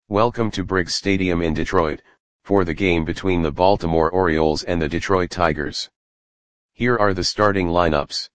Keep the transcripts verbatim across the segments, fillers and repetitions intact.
Welcome to Briggs Stadium in Detroit, for the game between the Baltimore Orioles and the Detroit Tigers. Here are the starting lineups.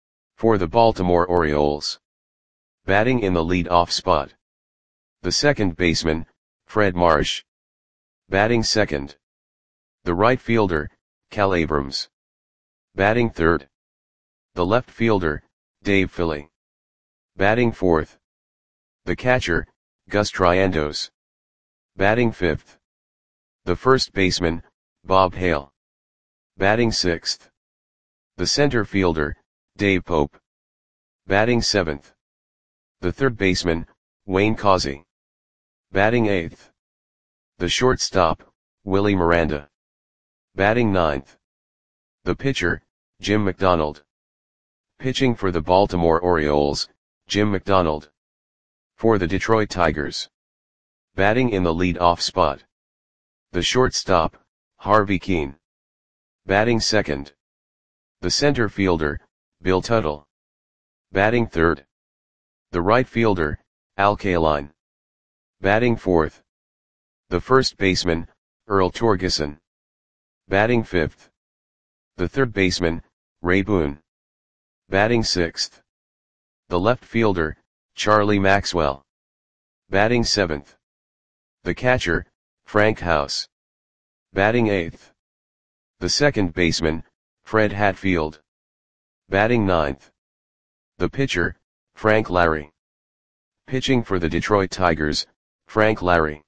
For the Baltimore Orioles. Batting in the lead-off spot. The second baseman, Fred Marsh. Batting second. The right fielder, Cal Abrams. Batting third. The left fielder, Dave Philly. Batting fourth. The catcher, Gus Triandos. Batting fifth. The first baseman, Bob Hale. Batting sixth. The center fielder, Dave Pope. Batting seventh. The third baseman, Wayne Causey. Batting eighth. The shortstop, Willie Miranda. Batting ninth. The pitcher, Jim McDonald. Pitching for the Baltimore Orioles, Jim McDonald. For the Detroit Tigers. Batting in the lead-off spot. The shortstop, Harvey Kuenn. Batting second. The center fielder, Bill Tuttle. Batting third. The right fielder, Al Kaline. Batting fourth. The first baseman, Earl Torgeson. Batting fifth. The third baseman, Ray Boone. Batting sixth. The left fielder, Charlie Maxwell. Batting seventh. The catcher, Frank House. Batting eighth. The second baseman, Fred Hatfield. Batting ninth. The pitcher, Frank Larry. Pitching for the Detroit Tigers, Frank Larry.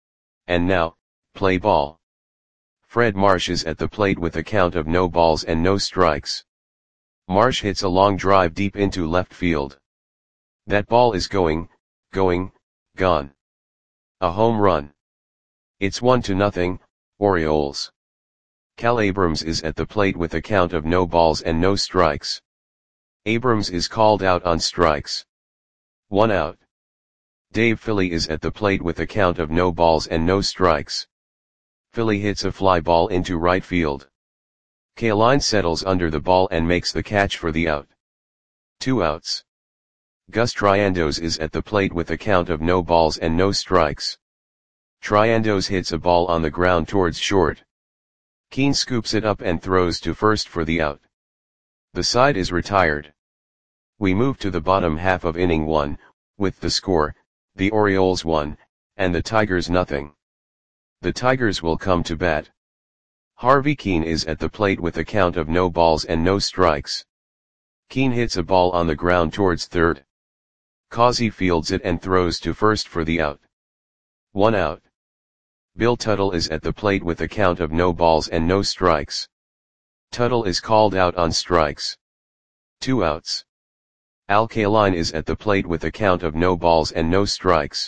And now, play ball. Fred Marsh is at the plate with a count of no balls and no strikes. Marsh hits a long drive deep into left field. That ball is going, going, gone. A home run. It's one to nothing, Orioles. Cal Abrams is at the plate with a count of no balls and no strikes. Abrams is called out on strikes. One out. Dave Philly is at the plate with a count of no balls and no strikes. Philly hits a fly ball into right field. Kaline settles under the ball and makes the catch for the out. Two outs. Gus Triandos is at the plate with a count of no balls and no strikes. Triandos hits a ball on the ground towards short. Kuenn scoops it up and throws to first for the out. The side is retired. We move to the bottom half of inning one, with the score, the Orioles one, and the Tigers nothing. The Tigers will come to bat. Harvey Kuenn is at the plate with a count of no balls and no strikes. Kuenn hits a ball on the ground towards third. Causey fields it and throws to first for the out. One out. Bill Tuttle is at the plate with a count of no balls and no strikes. Tuttle is called out on strikes. Two outs. Al Kaline is at the plate with a count of no balls and no strikes.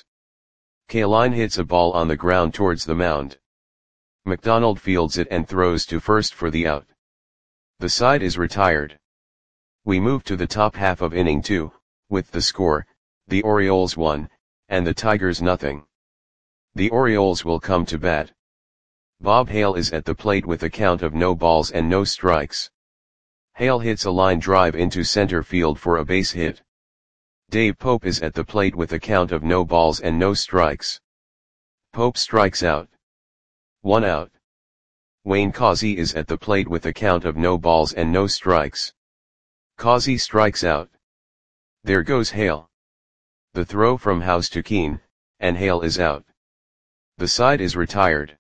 Kaline hits a ball on the ground towards the mound. McDonald fields it and throws to first for the out. The side is retired. We move to the top half of inning two, with the score, the Orioles one, and the Tigers nothing. The Orioles will come to bat. Bob Hale is at the plate with a count of no balls and no strikes. Hale hits a line drive into center field for a base hit. Dave Pope is at the plate with a count of no balls and no strikes. Pope strikes out. One out. Wayne Causey is at the plate with a count of no balls and no strikes. Causey strikes out. There goes Hale. The throw from House to Kuenn, and Hale is out. The side is retired.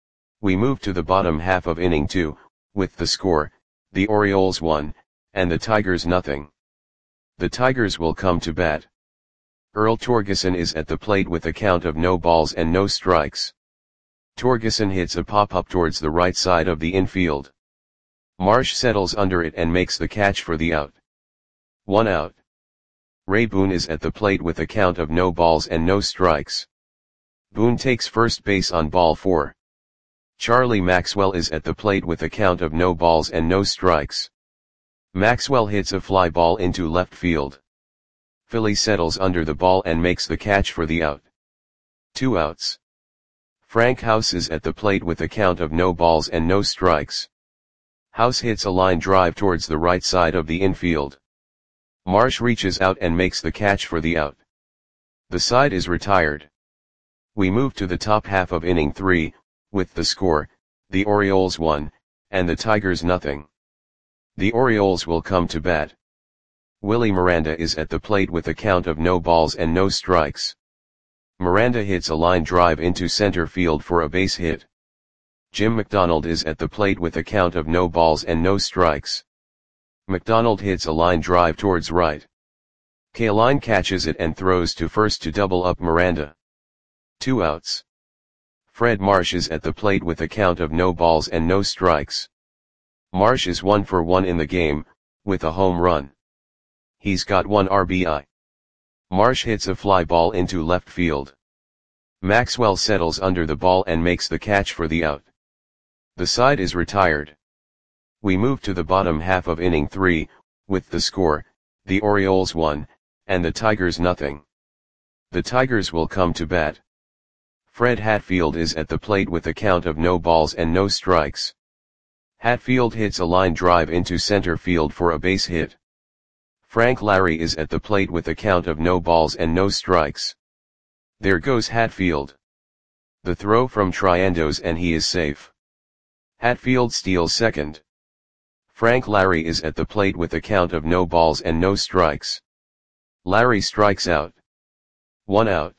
We move to the bottom half of inning two, with the score, the Orioles one, and the Tigers nothing. The Tigers will come to bat. Earl Torgeson is at the plate with a count of no balls and no strikes. Torgeson hits a pop-up towards the right side of the infield. Marsh settles under it and makes the catch for the out. One out. Ray Boone is at the plate with a count of no balls and no strikes. Boone takes first base on ball four. Charlie Maxwell is at the plate with a count of no balls and no strikes. Maxwell hits a fly ball into left field. Philly settles under the ball and makes the catch for the out. Two outs. Frank House is at the plate with a count of no balls and no strikes. House hits a line drive towards the right side of the infield. Marsh reaches out and makes the catch for the out. The side is retired. We move to the top half of inning three, with the score, the Orioles one, and the Tigers nothing. The Orioles will come to bat. Willie Miranda is at the plate with a count of no balls and no strikes. Miranda hits a line drive into center field for a base hit. Jim McDonald is at the plate with a count of no balls and no strikes. McDonald hits a line drive towards right. Kaline catches it and throws to first to double up Miranda. Two outs. Fred Marsh is at the plate with a count of no balls and no strikes. Marsh is one for one in the game, with a home run. He's got one R B I. Marsh hits a fly ball into left field. Maxwell settles under the ball and makes the catch for the out. The side is retired. We move to the bottom half of inning three, with the score, the Orioles one, and the Tigers nothing. The Tigers will come to bat. Fred Hatfield is at the plate with a count of no balls and no strikes. Hatfield hits a line drive into center field for a base hit. Frank Larry is at the plate with a count of no balls and no strikes. There goes Hatfield. The throw from Triandos and he is safe. Hatfield steals second. Frank Larry is at the plate with a count of no balls and no strikes. Larry strikes out. One out.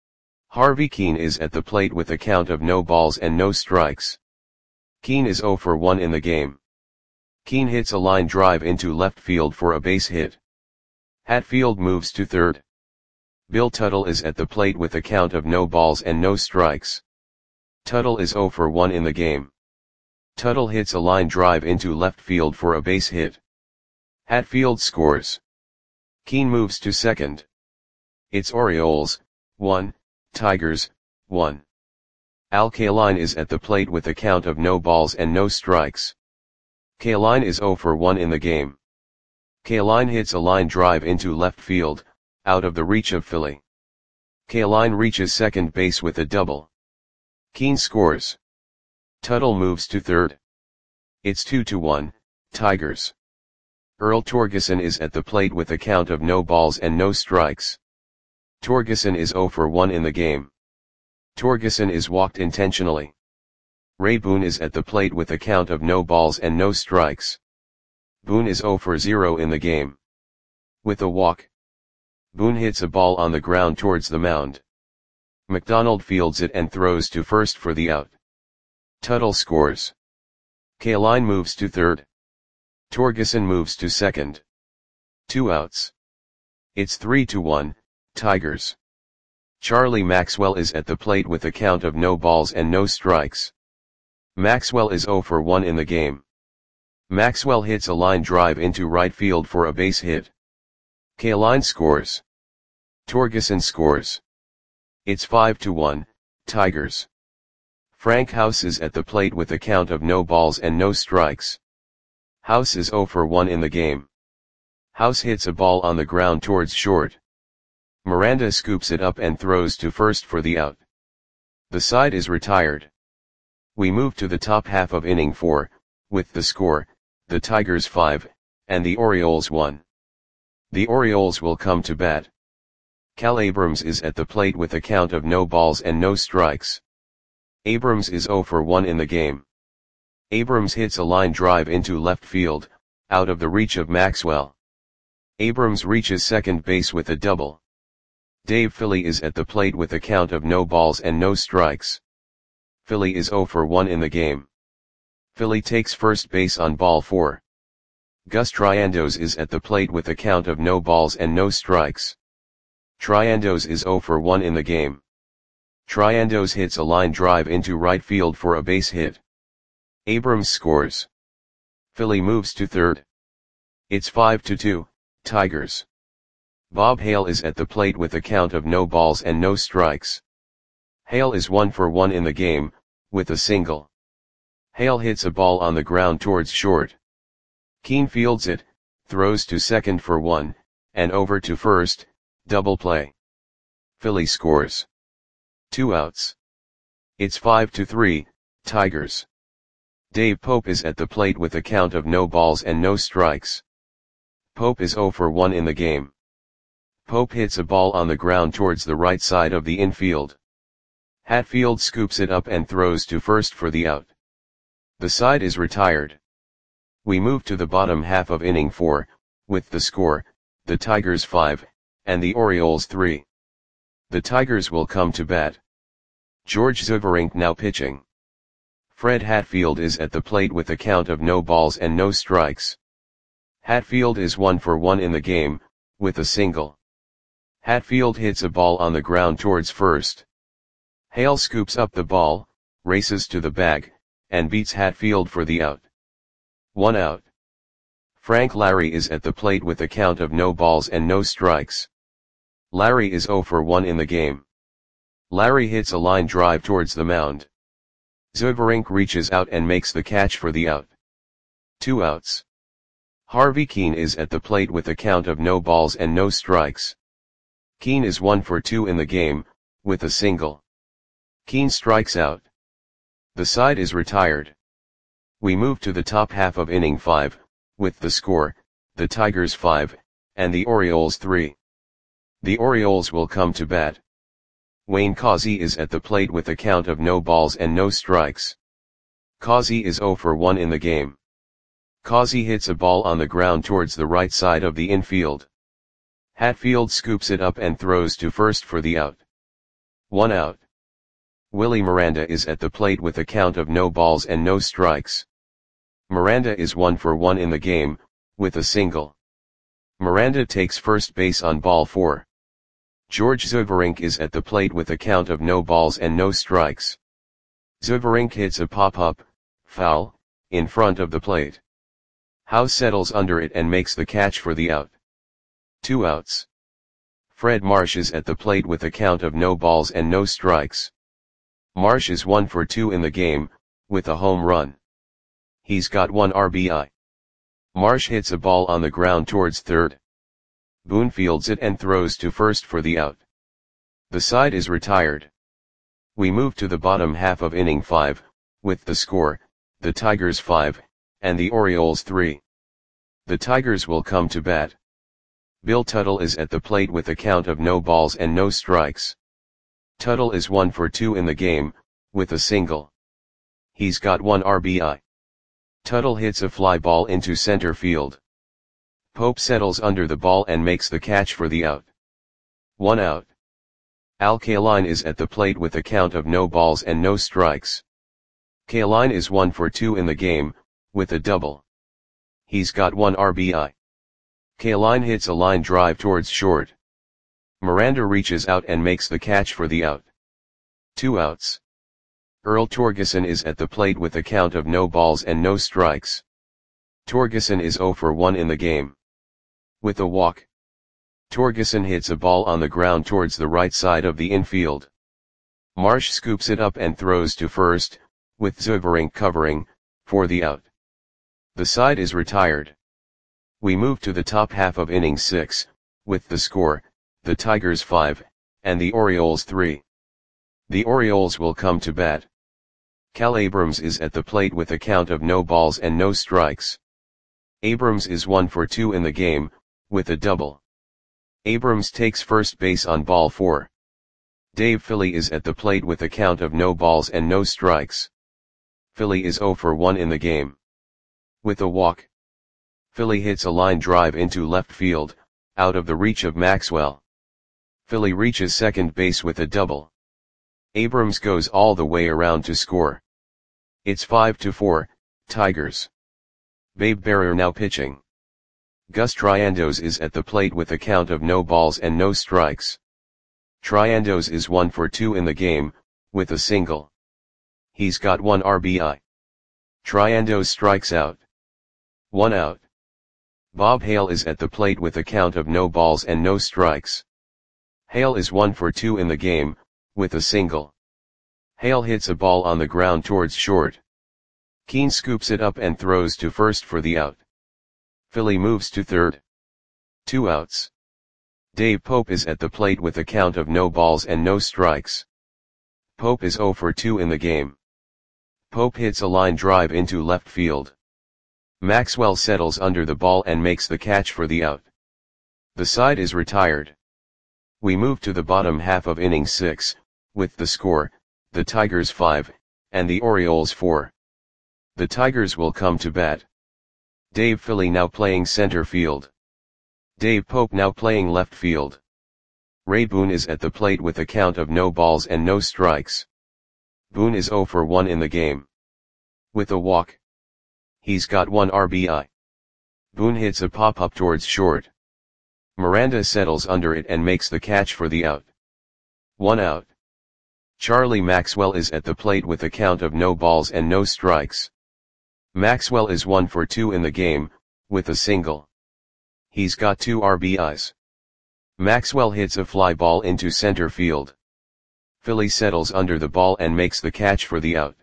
Harvey Keene is at the plate with a count of no balls and no strikes. Keene is zero for one in the game. Keene hits a line drive into left field for a base hit. Hatfield moves to third. Bill Tuttle is at the plate with a count of no balls and no strikes. Tuttle is zero for one in the game. Tuttle hits a line drive into left field for a base hit. Hatfield scores. Keene moves to second. It's Orioles, one, Tigers, one. Al Kaline is at the plate with a count of no balls and no strikes. Kaline is zero for one in the game. Kaline hits a line drive into left field, out of the reach of Philly. Kaline reaches second base with a double. Keene scores. Tuttle moves to third. It's two to one, Tigers. Earl Torgeson is at the plate with a count of no balls and no strikes. Torgeson is zero for one in the game. Torgeson is walked intentionally. Ray Boone is at the plate with a count of no balls and no strikes. Boone is zero for zero in the game. With a walk, Boone hits a ball on the ground towards the mound. McDonald fields it and throws to first for the out. Tuttle scores. Kaline moves to third. Torgeson moves to second. Two outs. It's three to one, Tigers. Charlie Maxwell is at the plate with a count of no balls and no strikes. Maxwell is zero for one in the game. Maxwell hits a line drive into right field for a base hit. Kaline scores. Torgeson scores. It's five to one, Tigers. Frank House is at the plate with a count of no balls and no strikes. House is zero for one in the game. House hits a ball on the ground towards short. Miranda scoops it up and throws to first for the out. The side is retired. We move to the top half of inning four, with the score, the Tigers five, and the Orioles one. The Orioles will come to bat. Cal Abrams is at the plate with a count of no balls and no strikes. Abrams is zero for one in the game. Abrams hits a line drive into left field, out of the reach of Maxwell. Abrams reaches second base with a double. Dave Philly is at the plate with a count of no balls and no strikes. Philly is zero for one in the game. Philly takes first base on ball four. Gus Triandos is at the plate with a count of no balls and no strikes. Triandos is zero for one in the game. Triandos hits a line drive into right field for a base hit. Abrams scores. Philly moves to third. It's five to two, Tigers. Bob Hale is at the plate with a count of no balls and no strikes. Hale is one for one in the game, with a single. Hale hits a ball on the ground towards short. Keene fields it, throws to second for one, and over to first, double play. Philly scores. Two outs. It's five to three, Tigers. Dave Pope is at the plate with a count of no balls and no strikes. Pope is zero for one in the game. Pope hits a ball on the ground towards the right side of the infield. Hatfield scoops it up and throws to first for the out. The side is retired. We move to the bottom half of inning four, with the score, the Tigers five, and the Orioles three. The Tigers will come to bat. George Zuberink now pitching. Fred Hatfield is at the plate with a count of no balls and no strikes. Hatfield is one for one in the game, with a single. Hatfield hits a ball on the ground towards first. Hale scoops up the ball, races to the bag, and beats Hatfield for the out. One out. Frank Larry is at the plate with a count of no balls and no strikes. Larry is zero for one in the game. Larry hits a line drive towards the mound. Zuberink reaches out and makes the catch for the out. Two outs. Harvey Keene is at the plate with a count of no balls and no strikes. Keene is one for two in the game, with a single. Keene strikes out. The side is retired. We move to the top half of inning five, with the score, the Tigers five, and the Orioles three. The Orioles will come to bat. Wayne Causey is at the plate with a count of no balls and no strikes. Causey is zero for one in the game. Causey hits a ball on the ground towards the right side of the infield. Hatfield scoops it up and throws to first for the out. One out. Willie Miranda is at the plate with a count of no balls and no strikes. Miranda is one for one in the game, with a single. Miranda takes first base on ball four. George Zuberink is at the plate with a count of no balls and no strikes. Zuberink hits a pop-up, foul, in front of the plate. Howe settles under it and makes the catch for the out. Two outs. Fred Marsh is at the plate with a count of no balls and no strikes. Marsh is one for two in the game, with a home run. He's got one R B I. Marsh hits a ball on the ground towards third. Boone fields it and throws to first for the out. The side is retired. We move to the bottom half of inning five, with the score, the Tigers five, and the Orioles three. The Tigers will come to bat. Bill Tuttle is at the plate with a count of no balls and no strikes. Tuttle is one for two in the game, with a single. He's got one R B I. Tuttle hits a fly ball into center field. Pope settles under the ball and makes the catch for the out. One out. Al Kaline is at the plate with a count of no balls and no strikes. Kaline is one for two in the game, with a double. He's got one R B I. Kaline hits a line drive towards short. Miranda reaches out and makes the catch for the out. Two outs. Earl Torgeson is at the plate with a count of no balls and no strikes. Torgeson is zero for one in the game. With a walk. Torgeson hits a ball on the ground towards the right side of the infield. Marsh scoops it up and throws to first, with Zuberink covering, for the out. The side is retired. We move to the top half of inning six, with the score, the Tigers five, and the Orioles three. The Orioles will come to bat. Cal Abrams is at the plate with a count of no balls and no strikes. Abrams is one for two in the game, with a double. Abrams takes first base on ball four. Dave Philly is at the plate with a count of no balls and no strikes. Philly is zero for one in the game. With a walk. Philly hits a line drive into left field, out of the reach of Maxwell. Philly reaches second base with a double. Abrams goes all the way around to score. It's five to four, Tigers. Babe Barrier now pitching. Gus Triandos is at the plate with a count of no balls and no strikes. Triandos is one for two in the game, with a single. He's got one R B I. Triandos strikes out. One out. Bob Hale is at the plate with a count of no balls and no strikes. Hale is one for two in the game, with a single. Hale hits a ball on the ground towards short. Keene scoops it up and throws to first for the out. Philly moves to third. Two outs. Dave Pope is at the plate with a count of no balls and no strikes. Pope is zero for two in the game. Pope hits a line drive into left field. Maxwell settles under the ball and makes the catch for the out. The side is retired. We move to the bottom half of inning six, with the score, the Tigers five, and the Orioles four. The Tigers will come to bat. Dave Philly now playing center field. Dave Pope now playing left field. Ray Boone is at the plate with a count of no balls and no strikes. Boone is oh for one in the game. With a walk. He's got one R B I. Boone hits a pop-up towards short. Miranda settles under it and makes the catch for the out. One out. Charlie Maxwell is at the plate with a count of no balls and no strikes. Maxwell is one for two in the game, with a single. He's got two R B Is. Maxwell hits a fly ball into center field. Philly settles under the ball and makes the catch for the out.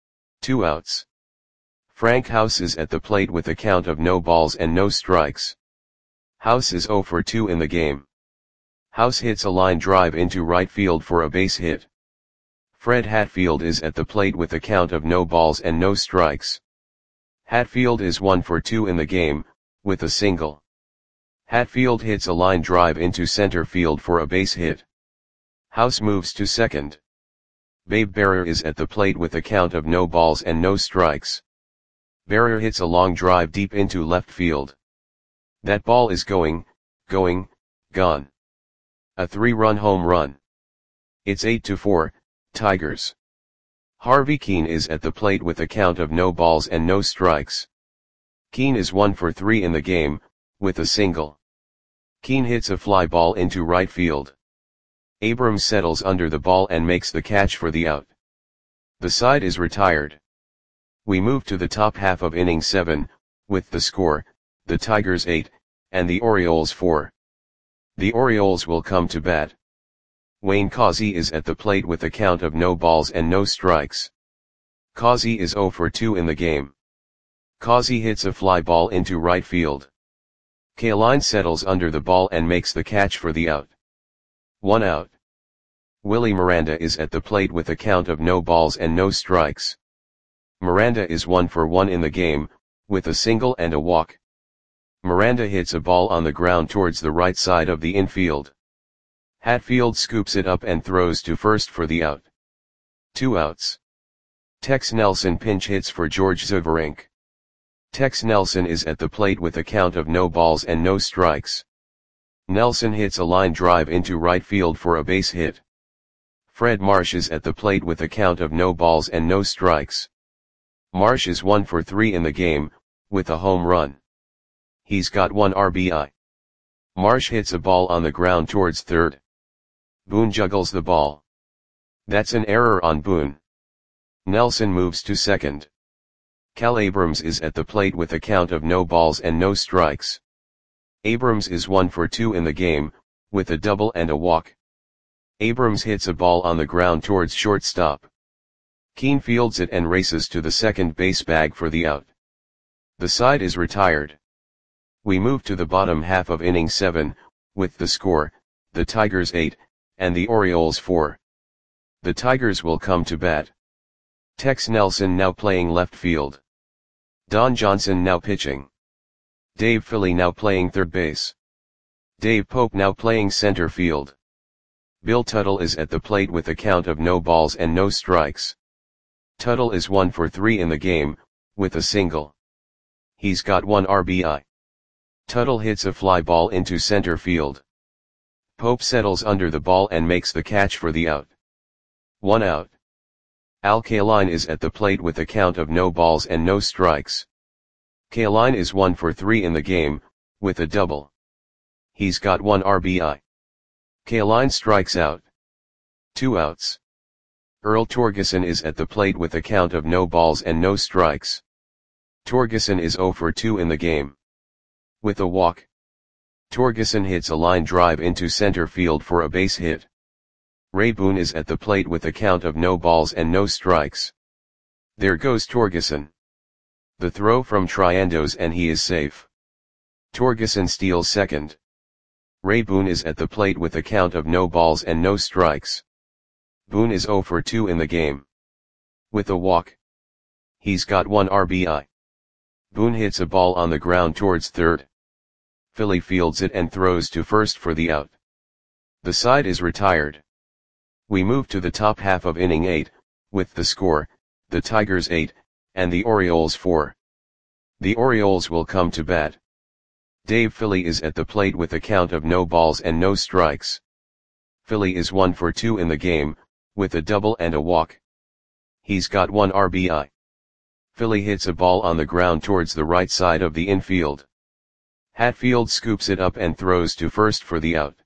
Two outs. Frank House is at the plate with a count of no balls and no strikes. House is oh for two in the game. House hits a line drive into right field for a base hit. Fred Hatfield is at the plate with a count of no balls and no strikes. Hatfield is one for two in the game, with a single. Hatfield hits a line drive into center field for a base hit. House moves to second. Babe Barrier is at the plate with a count of no balls and no strikes. Barrier hits a long drive deep into left field. That ball is going, going, gone. A three-run home run. It's eight to four, Tigers. Harvey Keene is at the plate with a count of no balls and no strikes. Keene is one for three in the game, with a single. Keene hits a fly ball into right field. Abrams settles under the ball and makes the catch for the out. The side is retired. We move to the top half of inning seven, with the score, the Tigers eight, and the Orioles four. The Orioles will come to bat. Wayne Causey is at the plate with a count of no balls and no strikes. Causey is oh for two in the game. Causey hits a fly ball into right field. Kaline settles under the ball and makes the catch for the out. One out. Willie Miranda is at the plate with a count of no balls and no strikes. Miranda is one for one in the game, with a single and a walk. Miranda hits a ball on the ground towards the right side of the infield. Hatfield scoops it up and throws to first for the out. Two outs. Tex Nelson pinch hits for George Zuverink. Tex Nelson is at the plate with a count of no balls and no strikes. Nelson hits a line drive into right field for a base hit. Fred Marsh is at the plate with a count of no balls and no strikes. Marsh is one for three in the game, with a home run. He's got one R B I. Marsh hits a ball on the ground towards third. Boone juggles the ball. That's an error on Boone. Nelson moves to second. Cal Abrams is at the plate with a count of no balls and no strikes. Abrams is one for two in the game, with a double and a walk. Abrams hits a ball on the ground towards shortstop. Keene fields it and races to the second base bag for the out. The side is retired. We move to the bottom half of inning seven, with the score, the Tigers eight, and the Orioles four. The Tigers will come to bat. Tex Nelson now playing left field. Don Johnson now pitching. Dave Philly now playing third base. Dave Pope now playing center field. Bill Tuttle is at the plate with a count of no balls and no strikes. Tuttle is one for three in the game, with a single. He's got one R B I. Tuttle hits a fly ball into center field. Pope settles under the ball and makes the catch for the out. One out. Al Kaline is at the plate with a count of no balls and no strikes. Kaline is one for three in the game, with a double. He's got one R B I. Kaline strikes out. Two outs. Earl Torgeson is at the plate with a count of no balls and no strikes. Torgeson is oh for two in the game. With a walk. Torgeson hits a line drive into center field for a base hit. Ray Boone is at the plate with a count of no balls and no strikes. There goes Torgeson. The throw from Triandos and he is safe. Torgeson steals second. Ray Boone is at the plate with a count of no balls and no strikes. Boone is oh for two in the game. With a walk. He's got one R B I. Boone hits a ball on the ground towards third. Philly fields it and throws to first for the out. The side is retired. We move to the top half of inning eight, with the score, the Tigers eight, and the Orioles four. The Orioles will come to bat. Dave Philly is at the plate with a count of no balls and no strikes. Philly is one for two in the game, with a double and a walk. He's got one R B I. Philly hits a ball on the ground towards the right side of the infield. Hatfield scoops it up and throws to first for the out.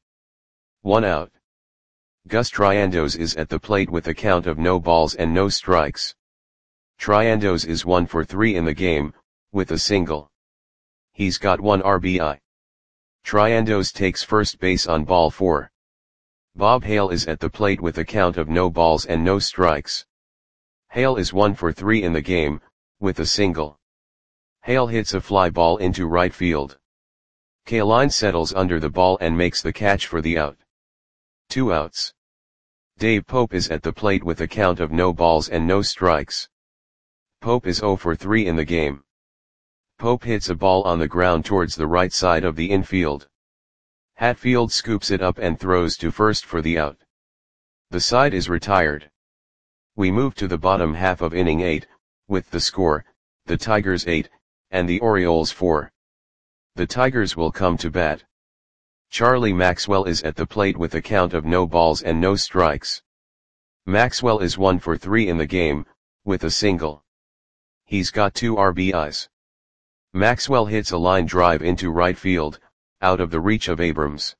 One out. Gus Triandos is at the plate with a count of no balls and no strikes. Triandos is one for three in the game, with a single. He's got one R B I. Triandos takes first base on ball four. Bob Hale is at the plate with a count of no balls and no strikes. Hale is one for three in the game, with a single. Hale hits a fly ball into right field. Kaline settles under the ball and makes the catch for the out. Two outs. Dave Pope is at the plate with a count of no balls and no strikes. Pope is zero for three in the game. Pope hits a ball on the ground towards the right side of the infield. Hatfield scoops it up and throws to first for the out. The side is retired. We move to the bottom half of inning eight, with the score, the Tigers eight, and the Orioles four. The Tigers will come to bat. Charlie Maxwell is at the plate with a count of no balls and no strikes. Maxwell is one for three in the game, with a single. He's got two R B Is. Maxwell hits a line drive into right field, out of the reach of Abrams.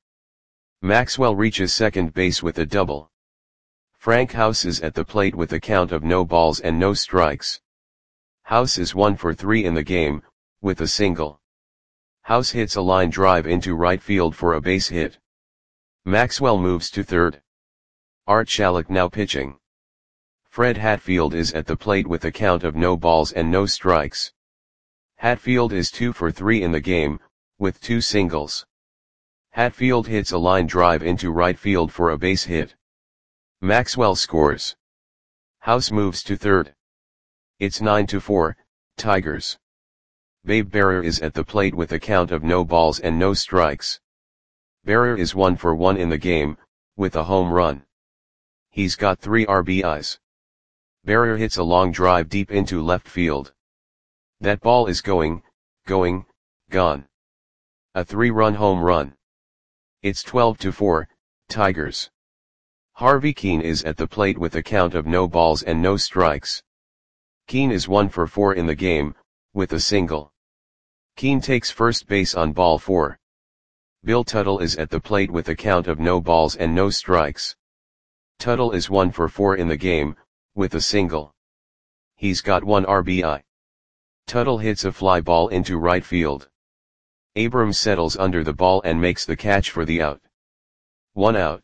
Maxwell reaches second base with a double. Frank House is at the plate with a count of no balls and no strikes. House is one for three in the game, with a single. House hits a line drive into right field for a base hit. Maxwell moves to third. Art Shalek now pitching. Fred Hatfield is at the plate with a count of no balls and no strikes. Hatfield is two for three in the game, with two singles. Hatfield hits a line drive into right field for a base hit. Maxwell scores. House moves to third. It's nine to four, Tigers. Babe Barrer is at the plate with a count of no balls and no strikes. Barrer is one for one in the game, with a home run. He's got three R B Is. Barrer hits a long drive deep into left field. That ball is going, going, gone. A three-run home run. It's twelve to four, Tigers. Harvey Keene is at the plate with a count of no balls and no strikes. Keene is one for four in the game, with a single. Keene takes first base on ball four. Bill Tuttle is at the plate with a count of no balls and no strikes. Tuttle is one for four in the game, with a single. He's got one R B I. Tuttle hits a fly ball into right field. Abrams settles under the ball and makes the catch for the out. One out.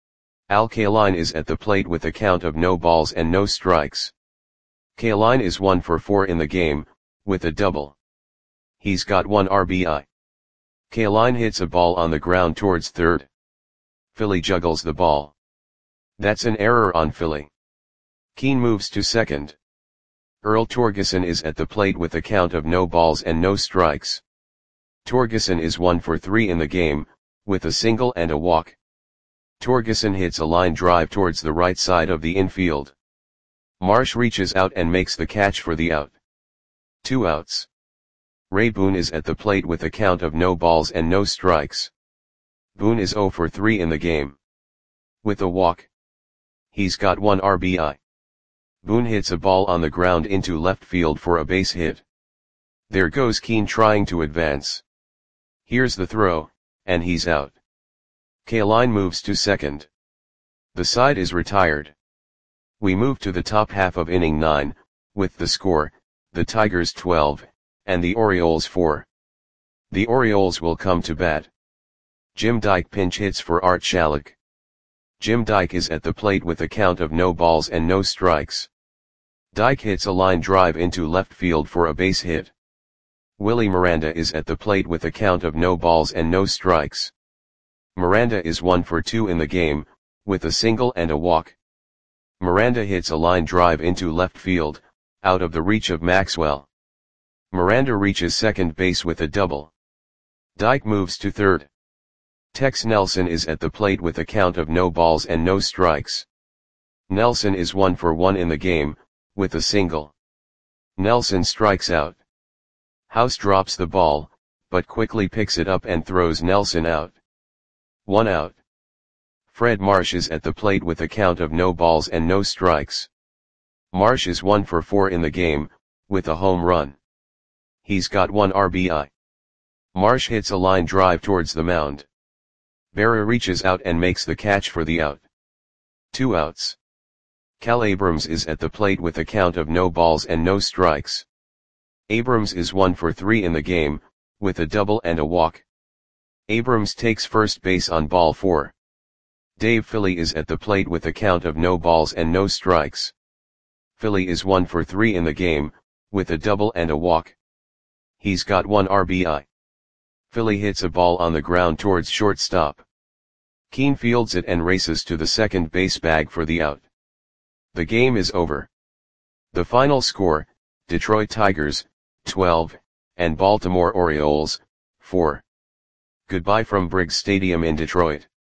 Al Kaline is at the plate with a count of no balls and no strikes. Kaline is one for four in the game, with a double. He's got one R B I. Kaline hits a ball on the ground towards third. Philly juggles the ball. That's an error on Philly. Keene moves to second. Earl Torgeson is at the plate with a count of no balls and no strikes. Torgeson is one for three in the game, with a single and a walk. Torgeson hits a line drive towards the right side of the infield. Marsh reaches out and makes the catch for the out. Two outs. Ray Boone is at the plate with a count of no balls and no strikes. Boone is zero for three in the game. With a walk. He's got one R B I. Boone hits a ball on the ground into left field for a base hit. There goes Keene trying to advance. Here's the throw, and he's out. Kaline moves to second. The side is retired. We move to the top half of inning nine, with the score, the Tigers twelve, and the Orioles four. The Orioles will come to bat. Jim Dyke pinch hits for Art Shalek. Jim Dyke is at the plate with a count of no balls and no strikes. Dyke hits a line drive into left field for a base hit. Willie Miranda is at the plate with a count of no balls and no strikes. Miranda is one for two in the game, with a single and a walk. Miranda hits a line drive into left field, out of the reach of Maxwell. Miranda reaches second base with a double. Dyke moves to third. Tex Nelson is at the plate with a count of no balls and no strikes. Nelson is one for one in the game, with a single. Nelson strikes out. House drops the ball, but quickly picks it up and throws Nelson out. One out. Fred Marsh is at the plate with a count of no balls and no strikes. Marsh is one for four in the game, with a home run. He's got one R B I. Marsh hits a line drive towards the mound. Berra reaches out and makes the catch for the out. Two outs. Cal Abrams is at the plate with a count of no balls and no strikes. Abrams is one for three in the game, with a double and a walk. Abrams takes first base on ball four. Dave Philly is at the plate with a count of no balls and no strikes. Philly is one for three in the game, with a double and a walk. He's got one R B I. Philly hits a ball on the ground towards shortstop. Keane fields it and races to the second base bag for the out. The game is over. The final score, Detroit Tigers, twelve, and Baltimore Orioles, four. Goodbye from Briggs Stadium in Detroit.